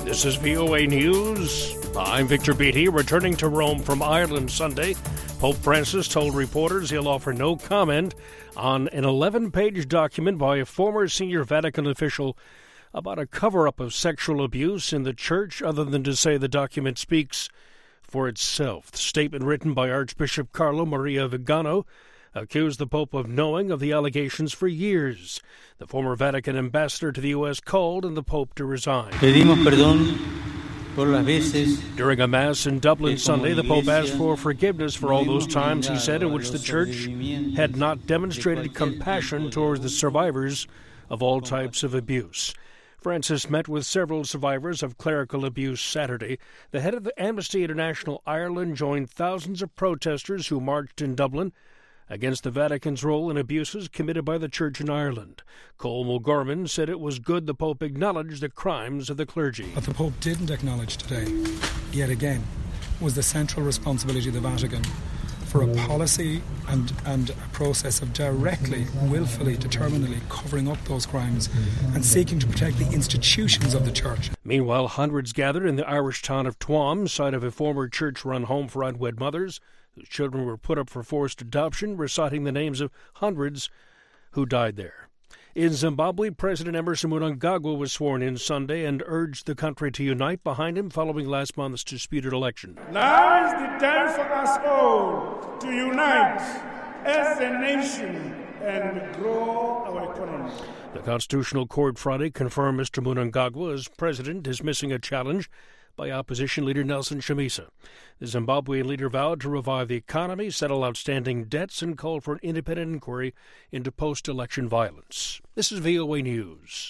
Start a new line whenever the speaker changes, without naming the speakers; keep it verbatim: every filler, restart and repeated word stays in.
This is V O A News. I'm Victor Beattie, returning to Rome from Ireland Sunday. Pope Francis told reporters he'll offer no comment on an eleven-page document by a former senior Vatican official about a cover-up of sexual abuse in the church, other than to say the document speaks for itself. The statement, written by Archbishop Carlo Maria Vigano, accused the Pope of knowing of the allegations for years. The former Vatican ambassador to the U S called on the Pope to resign.
Pedimos perdón por las veces.
During a Mass in Dublin Sunday, the Pope asked for forgiveness for all those times, he said, in which the Church had not demonstrated compassion towards the survivors of all types of abuse. Francis met with several survivors of clerical abuse Saturday. The head of the Amnesty International Ireland joined thousands of protesters who marched in Dublin against the Vatican's role in abuses committed by the Church in Ireland. Colm O'Gorman said it was good the Pope acknowledged the crimes of the clergy.
What the Pope didn't acknowledge today, yet again, was the central responsibility of the Vatican for a policy and, and a process of directly, willfully, determinedly covering up those crimes and seeking to protect the institutions of the Church.
Meanwhile, hundreds gathered in the Irish town of Tuam, site of a former church-run home for unwed mothers whose children were put up for forced adoption, reciting the names of hundreds who died there. In Zimbabwe, President Emmerson Mnangagwa was sworn in Sunday and urged the country to unite behind him following last month's disputed election.
Now is the time for us all to unite as a nation and grow our economy.
The Constitutional Court Friday confirmed Mister Mnangagwa as president, dismissing a challenge by opposition leader Nelson Chamisa. The Zimbabwean leader vowed to revive the economy, settle outstanding debts, and called for an independent inquiry into post-election violence. This is V O A News.